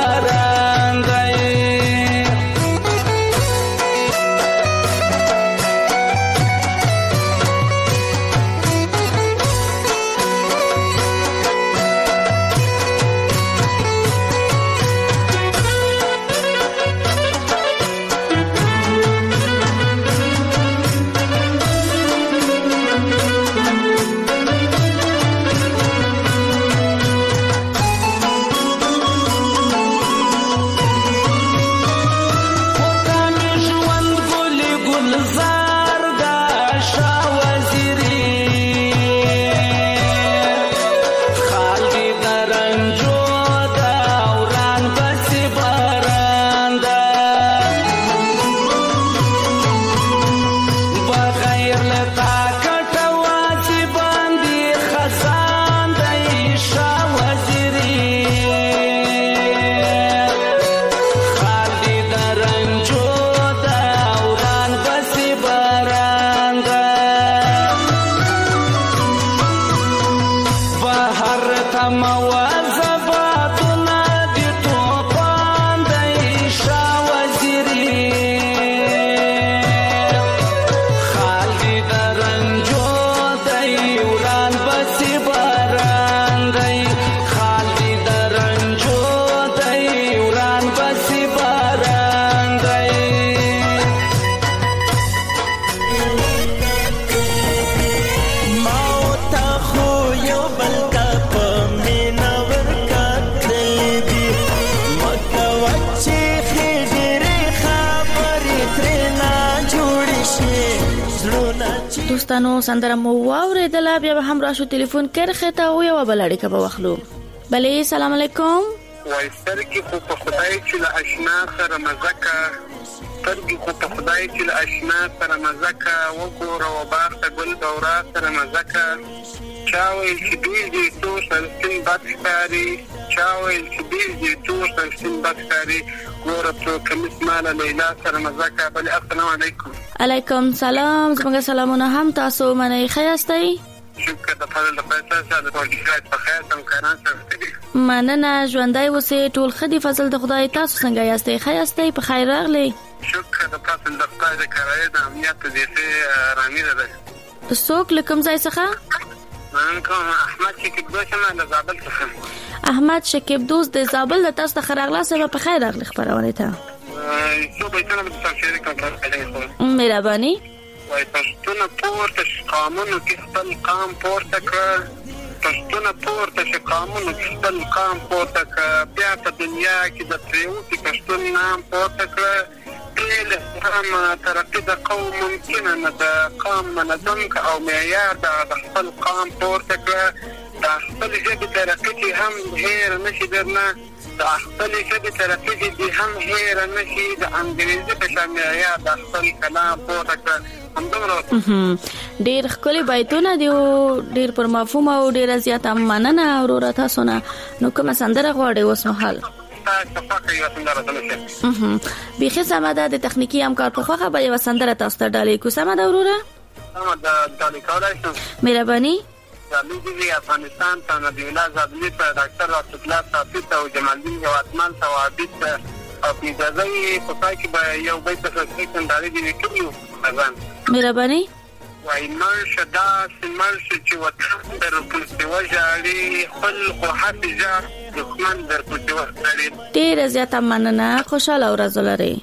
باران دی دوستانو سندره مو واوریدله بیا به هم راشو ټلیفون کرخه ته او یو بل اړیکه به واخلو. بلې سلام علیکم. وای سترګې خو په خدای چې له آشنا سره مزکه سترګې خو په خدای چې له آشنا سره مزکه وګوره و باغ ته ګل دورا سره مزکه چا ویل چې دوی دې تو سلسین بد ښکاري چا ویل چې دوی دې تو سلسین بد ښکاري ګوره تو کمیس ماله لیلا سره مزکه. بلې السلام علیکم. علیکم سلام. زموږ سلامونه هم تاسو منئ. ښه یاستئ؟ شکر د فضل د پیسې سره د پولیسای په خیر سم کاران سره مننه. ژوندۍ اوسئ. ټول ښه دي فضل د خدای. تاسو څنګه یاستئ؟ ښه یاستئ؟ په خیر راغلی. شکر د فضل د خدای د کرایې د امنیت د دې رامي ده. څوک له کوم ځای څخه؟ من کوم احمد شکیب دوست ما د زابل څخه. احمد شکیب دوست د زابل د تاسو څخه راغلاست. په خیر راغلی خبرونه ته. څو به څنګه د تفسیر کوم مهرباني. وای پښتون پورته قانون کې خپل قام پورته کړ پښتون پورته قانون کې خپل قام پورته کړ بیا په دنیا کې د پریوتی پښتون نام پورته کړ بل هم ترقی د قوم ممکن نه د قام منظم او معیار د خپل قام پورته کړ د خپل ژبې ترقی هم هیر نشي درنه د خپل ژبې ترقی دي هم هیر نشي د انګریزي په شان معیار د خپل کلام پورته کړ. ډیر ښکلي بیتونه دي او ډیر پر مفهوم او ډیر زیاته مننه اورور تاسو نه. نو کومه سندره غواړئ اوس مهال؟ بیخي سمه ده. د تخنیکی همکار په خوخه به یو سندره تاسو ته ډالې کو. سمه ده وروره؟ سمه ده. ډالې کولای شم؟ مهرباني. زموږ افغانستان ته نبی الله زابلی ته ډاکټر راشد الله صافی ته او جمال الدین یواتمل ته عابد ته او اجازه په پای کې به یو بیت څه څنګه دی وکړو. مهرباني. وای مرشدا سمرش چې وطن در پلسي وجالي خلق حفظه دښمن در پلسي وجالي. ډیر زیاته مننه. خوشاله ورځ لرئ.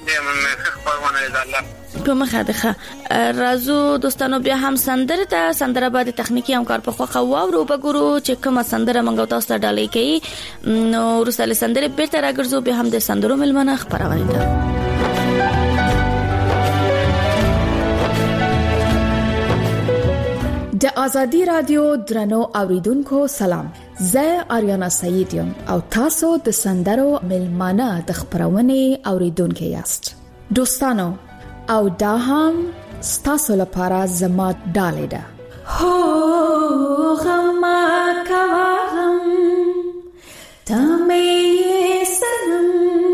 کومه خاطره رازو دوستانو بیا هم سندره بعد تخنیکی همکار په خوخه واورو وګورو چې کومه سندره منګو تاسو ته ډالې کوي. نو ورسره سندره بیرته راګرځو بیا هم د سندرو ملمنه خبرونه ده. د ازادي رادیو درنو اوریدونکو سلام. زه آریانا سعید یم او تاسو د سندرو ملمانه د خبرونه اوریدونکو یاست. دوستانو او دا هم ستاسو لپاره زما ډالې ده. هو غما کوم تمه سنم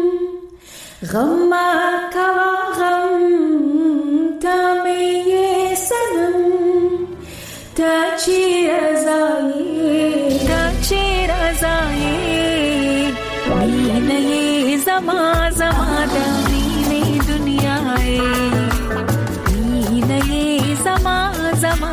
غما کوم تمه سنم تا چی رضایی وینه ये ज़मा ज़मा दीने दुनिया है ये ज़मा ज़मा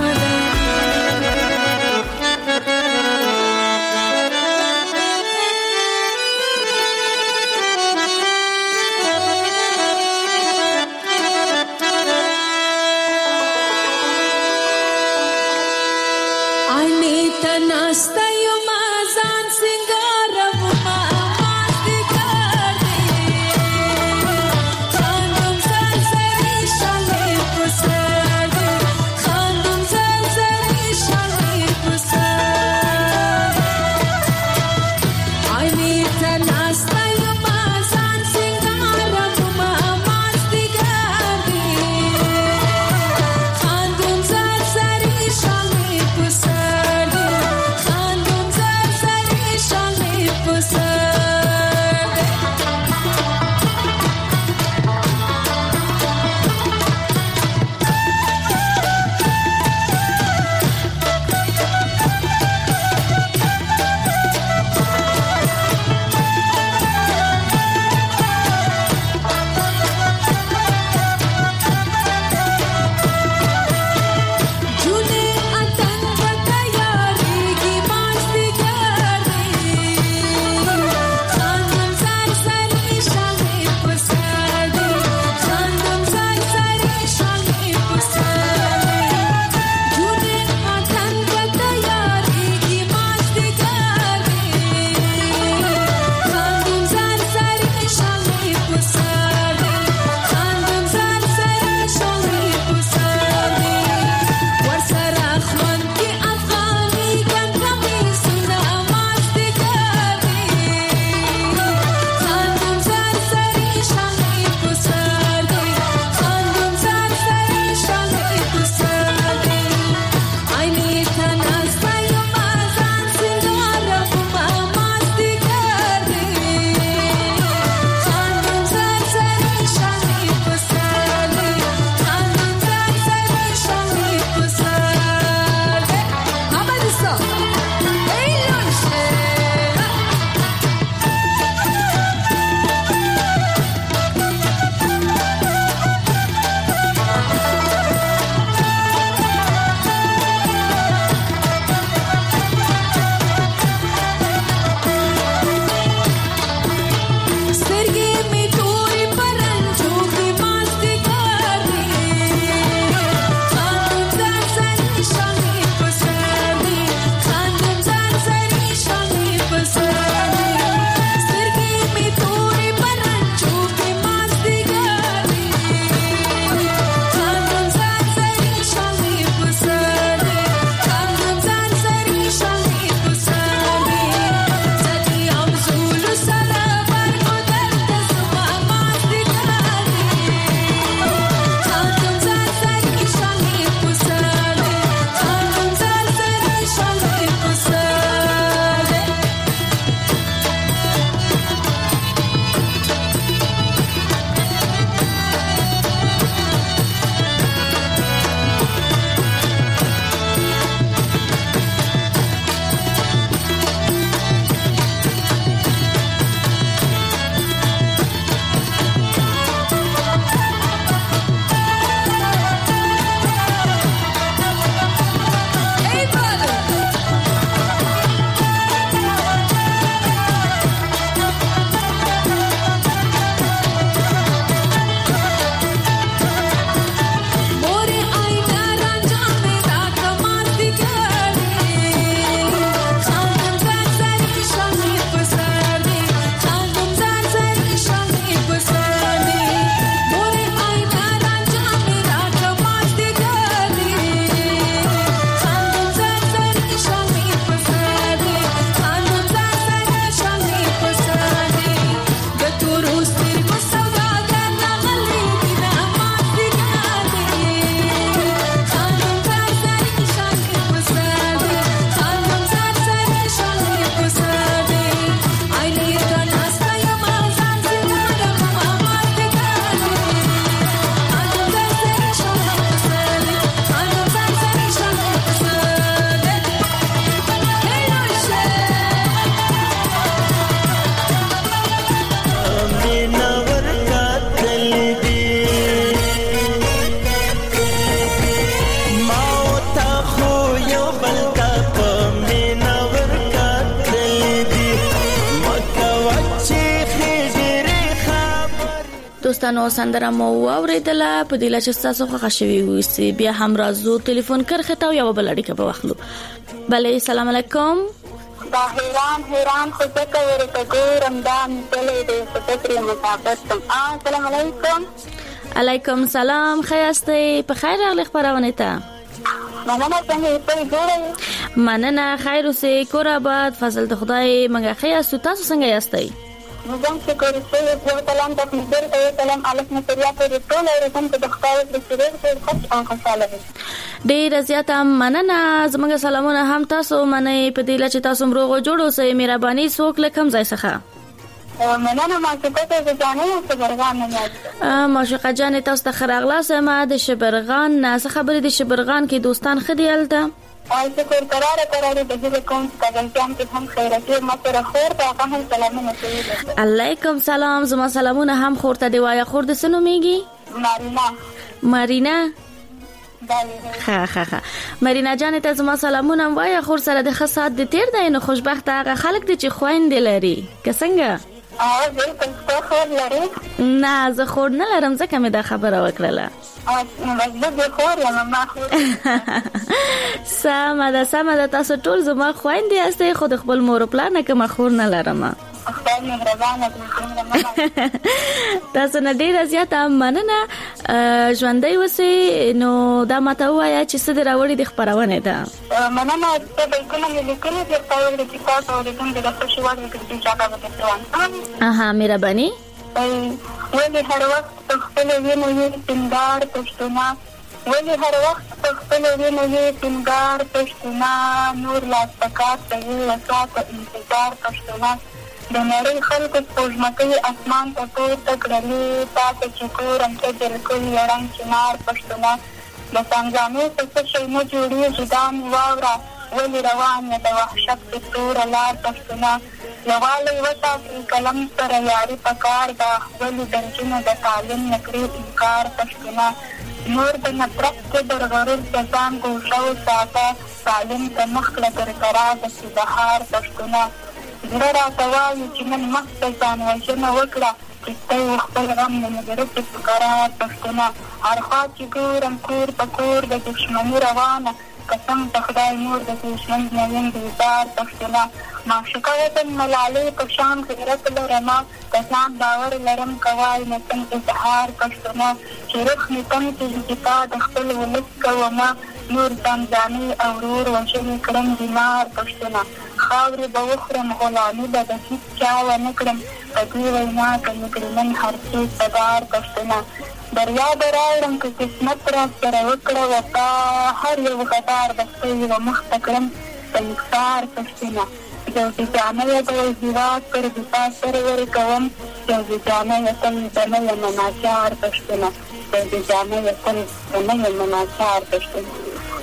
دوستانو سندره مو اوریدله په دې لچ تاسو خوښ شوي وي بیا هم راځو ټلیفون کرخه تا یو بل اړیکه په واخلو. بله سلام علیکم. دا حیران خو څه ورته ګورم دا متلې دې فکرې مطابق. السلام علیکم. علیکم سلام. خیاسته په خیر راغلی خبرونه ته. مننه خیر اوسې کور آباد فضل د خدای منګه خیاستو تاسو څنګه یاستئ؟ نظام شکر سي یو سلام د مدیر ته سلام علیکم سریا په ټول رقم ته د خدای د سره خوش او خوشاله وي. ډیر زیاته مننه زموږ سلامونه هم تاسو منئ په دې لچ تاسو مروغه جوړو سي مهرباني څوک لکم ځای څخه. مننه ما چې تاسو ځانې شبرغان نه یاد. ماشوقه جان تاسو ته خراغلا سم د شبرغان نه خبرې د شبرغان کې دوستان خديال ده. او شکر قراره د دې کوم څنګه چې هم خیراتي ماته خور ته هم سلامونه کوي. علیکم سلام زما سلامونه هم خور ته دی وایا خور د سنو میږي؟ مارینا ها مارینا جان ته زما سلامونه وایا خور سره د خاصات د تیر دی نو خوشبخت هغه خلک دي چې خويند لري که څنګه؟ نه زه خور نه لرم ځکه مې دا خبره وکړله. سمه ده تاسو ټول زما خويندې یاستئ خو د خپل مور پلار نه کومه خور نه لرم. تاسو نه ډیره زیاته مننه ژوندۍ اوسئ. نو دا ماته ووایه چې څه دې راوړي د خپرونې ته. مننه ته بیتونه مې لیکلي دي په ډول کې تاسو اورېدونکي د خوشي وړ کې اجازه وکړئ. مهرباني. ولې هر وخت په خپل وینو یې سنگار پښتونه ولې هر وخت په خپل وینو یې سنگار پښتونه نور لا پکات کوي وساته انتظار پښتونه د نړۍ خلکو سپوږمکۍ اسمان ته پورته کړلې تاسو چې کورم ته بالکل یړم چنار پښتونه د څنګه څه شي نه جوړېږي دا مې واوره ولې روان د وحشت په توره لار پښتونه یووالی وساتئ قلم سره یاري پکار ده ولې د نجونو د تعلیم نه کړي انکار پښتونه نور د نفرت کبر غرور د ځان ګوښه وساته تعلیم ته مخ کړه تر قراره چې بهار پښتونه زړه راته وایي چې نن مخته ځان وژنه وکړه چې ته خپل غم نه مدرسې په قرار پښتونه هر خوا چې ګورم کور په کور د دښمني روانه قسم په خدای نور د دشمن نه یم بیزار پښتونه معشوقه وطن ملالۍ په شان غیرت لرمه د ځان باور لرم کوای نه تم اظهار پښتونه چې روح مې تم چې تا د خپل ولس کومه نور ځانځاني او ورور وژنې کړم بیمار پښتونه خاورې به وخورم غلامي به د هېڅ چا ونه کړم په دې وینا که مې کړي نن هر څه سدار پښتونه بریا به راوړم که قسمت را سره وکړه وفا هر یو غدار به خپل یوه مخته کړم په مکسار پښتونه جوزي جانه یې د هېواد پر دفاع سره ورکوم جوزي جانه یې تل د نه یم ناچار پښتونه جوزي جانه یې تل د نه یم ناچار پښتونه.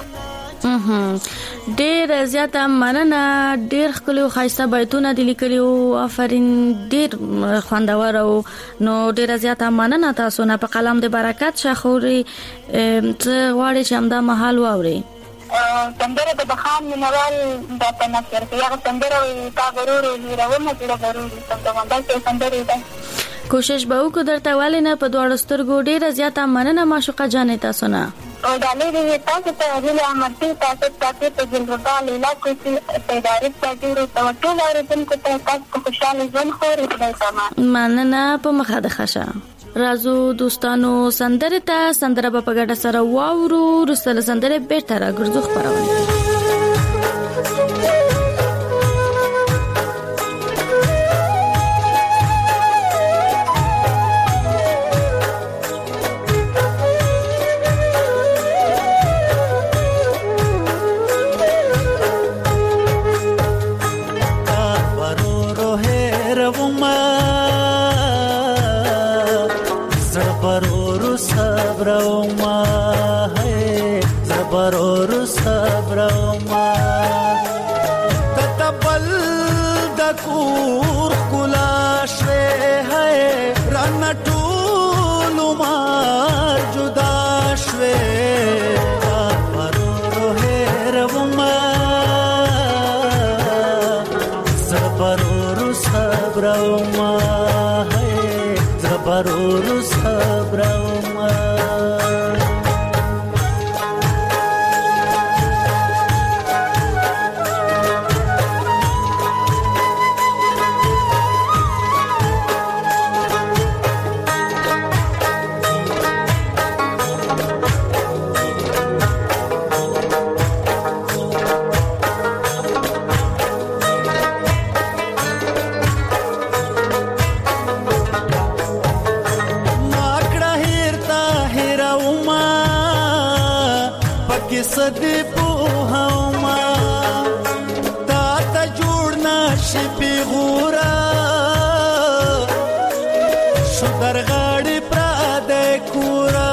ډیر زیاته مننه ډیر ښکلي او ښایسته بیتونه دي لیکلي او آفرین ډیر خوندور او نو ډیر زیاته مننه تاسو نه په قلم د برکت شخوري ته غواړي چې همدا محل واوري. سندره د بخان منوال د تنفر یا سندره تا ضرور لیرومه چې ضرور سندره ده کوشش به وکړو درته ولې نه په دواړو سترګو ډیره زیاته مننه معشوقه جانې تاسو نه او ډالې دې تاسو ته هیله امرتي تاسو ته په جلوه لیلا کوڅې پیداري تجربه توټول اورېدونکو ته تاسو خوشاله ژوند خوري خدای تمام مننه په مخه د خشه رازو دوستانو سندره ته سندره په ګډه سره واورو رسله سندره بیرته راګرځو خبرونه پرورو صبروما صدی پوهاوما تا ته جوړ نشي پیغورا شو درغاړي پرده کورا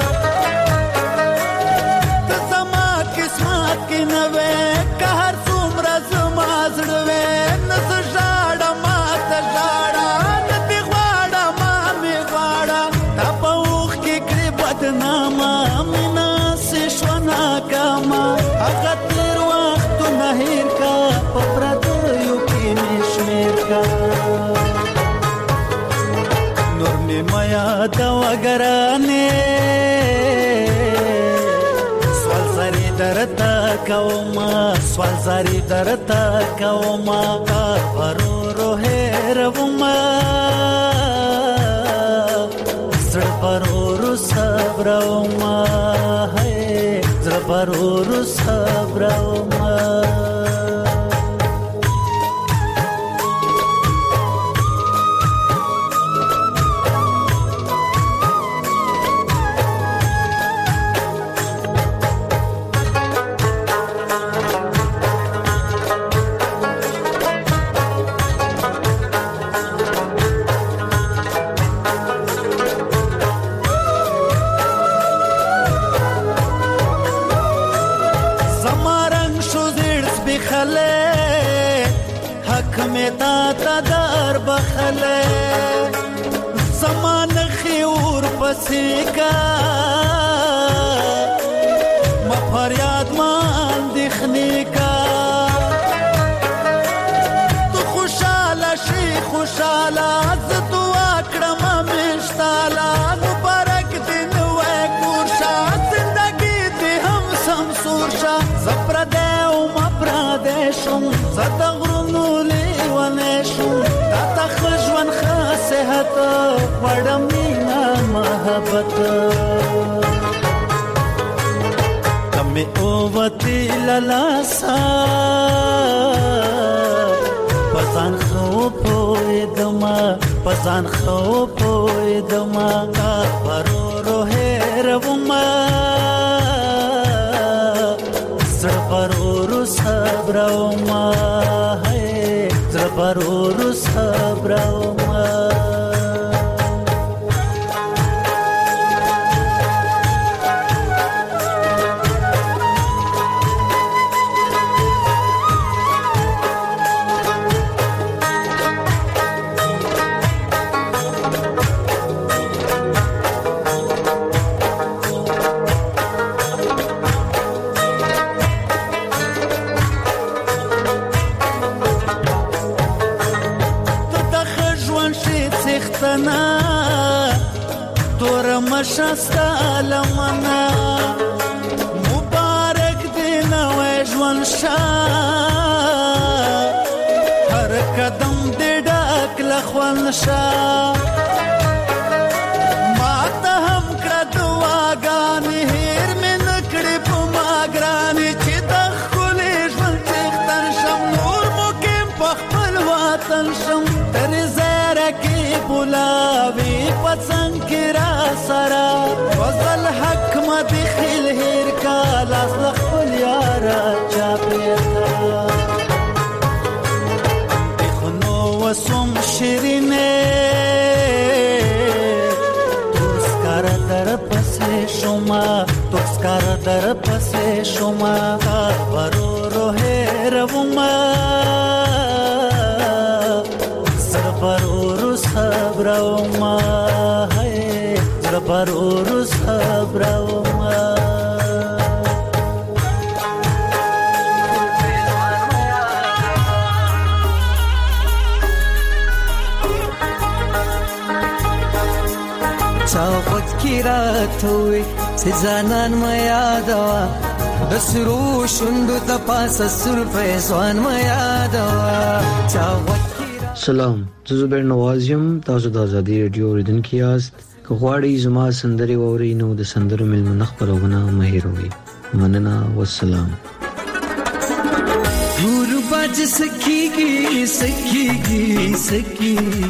ته زما قسمت کې نوې قهر څومره زما زړوې نس ژاړه ما ته ژاړه نتی غواړه ما می غواړه تا په اوښ کې کړې بدنامه مینا شونا کاما هغه تیر وخت نه هیر کا په پردیو کې نشمیر کا نور می مایا دا وګرانه سوال زری درتا کوما سوال زری درتا کوما پرورو هروما زړه پرورو صبروما پرورو صبروما زمان خیور پسیکا ما فریاد مان دخنی کا تو خوشاله شي خوشاله زتو اکرم مشتاله مبارک دین وای کورشا زندگی دی هم سمسورشا زپرده او مپردشم زدغرونو لیوانشم خجوان خاصهت وړم مینا محبت کمه اوتی للاسا پزان خو پویدما پزان خو پویدما پرورو هروما زړه پرورو صبروما پرورو صبروما شستا لمنا مبارک دین و ژوند شا هر قدم دې ډک لخوان شا ما ته هم کړه دعاګانې هیر مې نکړې په ما ګرانې چې د ښکلي ژوند څښتن شم نور مقیم په خپل وطن شم تر زیره کې بولاوي پڅنګ کې را سره وصل حق مدي خل هیر کا لاس خپل یار چا پیتا خنو وسوم شیرینه تورسکار در پسې شوما تورسکار در پسې شوما پرورو هروما زړه پرورو صبروما پرورو صبروما چاوت کی راتوي سزانان ما یادوا بسرو شوندو تپاس سر فیضان ما یادوا چاوت. سلام، زه زبیر نواز یم. تاسو د ازادي رادیو اوریدونکي یاست. که غواړئ زما سندرې واورئ نو د سندرو میلمنه خپرونه مه هېروئ. مننه والسلام. غربت سکیږي سکیږي سکیږي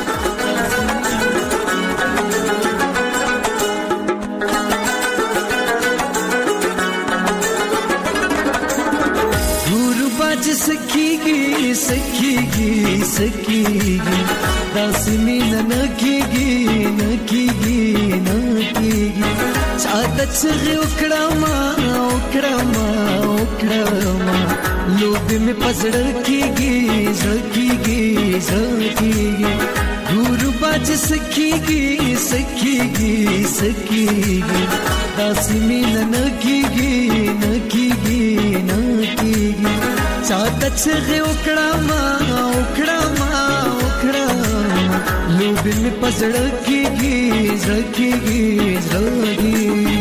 سکیږي سکیږي سکیږي داسمي نکیږي نکیږي نکیږي چاته څغه وکړما وکړما وکړما لوب می پزړ کیږي زکیږي زکیږي ګورو باج سکیږي سکیږي سکیږي داسمي نکیږي نکیږي نکیږي چاته څغه وکړما وکړما وکړما لوب می پزړ کیږي زکیږي زکیږي.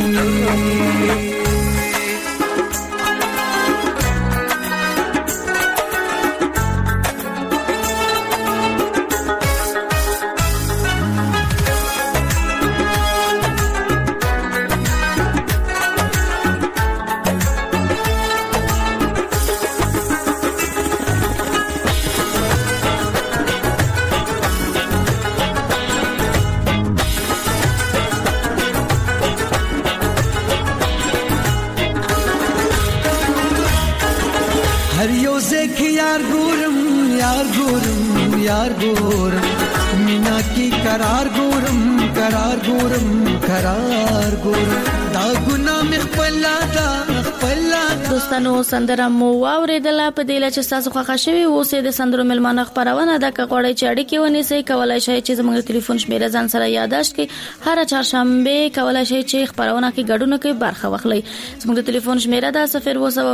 यार गोरम मीना की करार गोरम करार गोरम करार गोरम دا ګنا مخپلا دا خپلا. دوستانو سندره مو واوریدله په دې لچ تاسو خوښ شوي اوسې د سندرو ملمانه خبرونه د کغوړې چاړي ونیسي کولای شي چې زموږ ټلیفون شمیره ځان سره یاداشت کړئ. هر چهارشنبه کولای شي چې خبرونه کې ګډون کوي برخه واخلئ. زموږ ټلیفون شمیره ده 029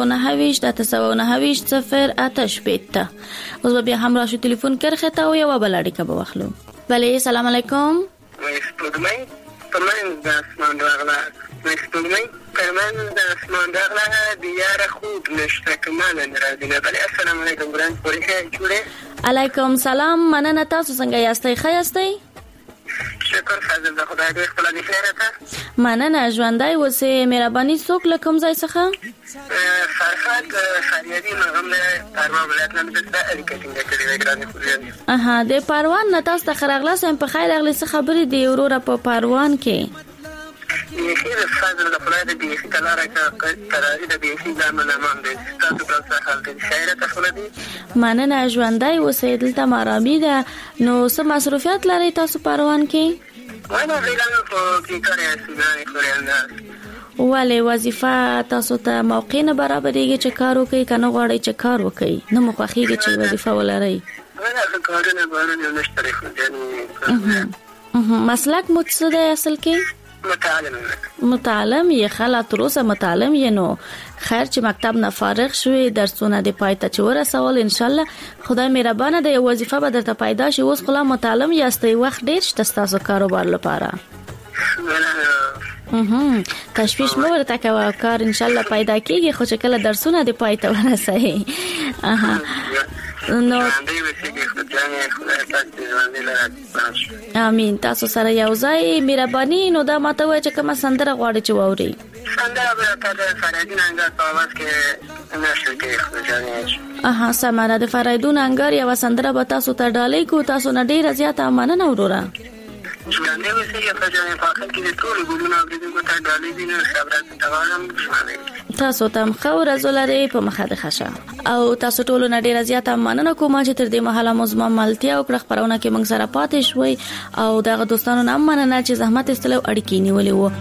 008 اوس به هم راشي ټلیفون کرخه تا او یو بلړی کبه واخلو. بله سلام علیکم. سپوږمۍ پمن د اسمان راغله سپوږمۍ پمن د اسمان راغله د یاره خوب نشته کمال راځي. بله السلام علیکم ګران پوره جوړه. علیکم سلام. مننه. تاسو څنګه یاستئ؟ ښه یاستئ؟ شکر فضل د خدای دې خپل دې خیره ته. مننه. ژوندۍ اوسې. مهرباني څوک له کوم ځای څخه؟ فرحات فریادي مغمله پروان ولایت نه د اړیکې څنګه کړې ګرانې خوريان. د پروان نه تاسو ته خراغله سم په خیر اغلی څه خبرې دی وروره په پروان کې؟ یخي د فضل د خدای دې کلاره قراري د بیخي ځامن امام دې تاسو په څه حال کې خیره ته خلدي. مننه. ژوندۍ اوسې. دلته مرامي ده نو څه مصروفیت لري تاسو پروان کې؟ وانا غیلانو په کې کاري اسګانې خوريان. ولې وظیفه تاسو ته موقع نه برابرېږي چې کار وکړئ کنه غواړئ چې کار وکړئ نه مو خوښیږي چې وظیفه ولرئ؟ نه کارونه باندې نشته خوريان. مسلک مو څه دی اصل کې؟ متعلم یې. خلا تروسه متعلم یې. نو خیر چې مکتب نه فارغ شوي درسونه د پایته چې ورسول ان شاء الله خدای مهربانه د یو وظیفه به درته پیدا شي. اوس خلا متعلم یاستئ وخت ډیر شته تاسو کاروبار لپاره. تشویش مو ورته کوه کار ان شاء الله پیدا کیږي خو چې کله درسونه د پایته ورسي. نو امين. تاسو سره یو ځای مهرباني. نو دا ماته وای چې کومه سندره غواړي چې واوري؟ سندره به تاسو فرایدین انګار په आवाज کې نشو کې خو سمانه د فرایدون انګار یو سندره به تاسو ته ډالۍ کو. تاسو نه ډیره زیاته مننه وروره. ژوندې وسې یا فجانې په اخر کې د ټول ګلونو اوریدونکو ته ډالۍ دي. نو خبرات تغالم شمالي تاسو تم خو رزولره په مخه د خشه او تاسو ټول نه ډیره زیاته مننه کوم چې تر دې مهاله مزما ملتیا او خبرونه کې موږ سره پاتې شوي او دغه دوستانو نام مننه چې زحمت استلو اړیکې نیولې وو.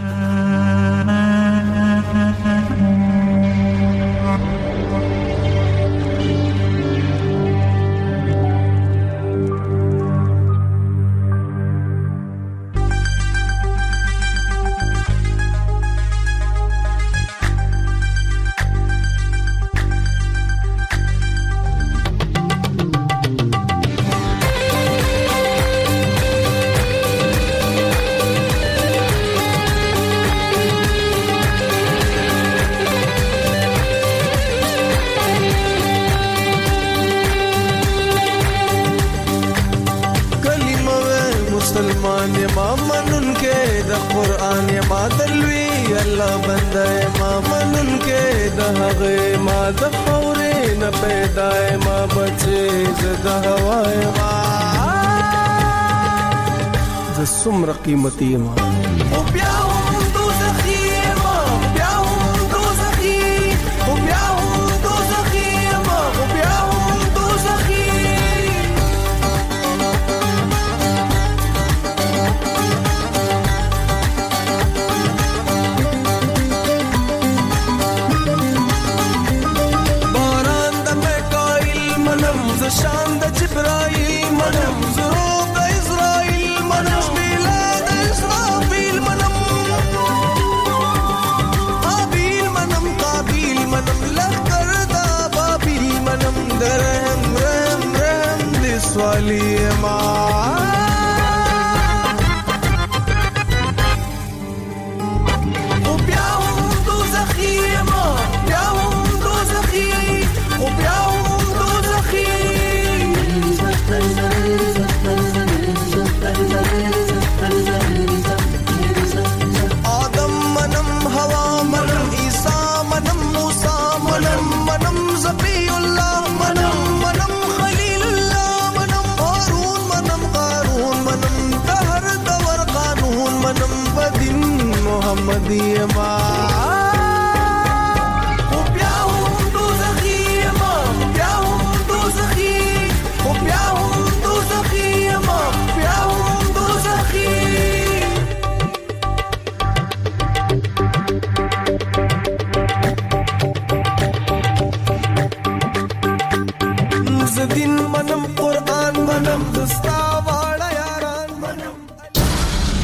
ما منن کې د قران ما دلوي الله بنده ما منن کې د هغه ما د خورې نه پیدا ما بچي زده هواي ما ز سمره قیمتي ما او بیا هم دوزخي ما بیا هم دوزخي او بیا هم دوزخي ما او بیا هم دوزخي شان د جبرائیل منم زروب د اسرائیل منم بلاد اسرافیل منم قابیل منم قابیل منم لخر دا بابیل منم درهم رحم رحم د سوالی ما او بیا هم دوزخی ما بیا هم دوزخی او بیا هم دوزخی آدم منم هوا منم عیسی منم موسی منم منم زبی الله منم منم خلیل الله منم هارون منم قارون منم دهر دور قانون منم بدین محمدی ما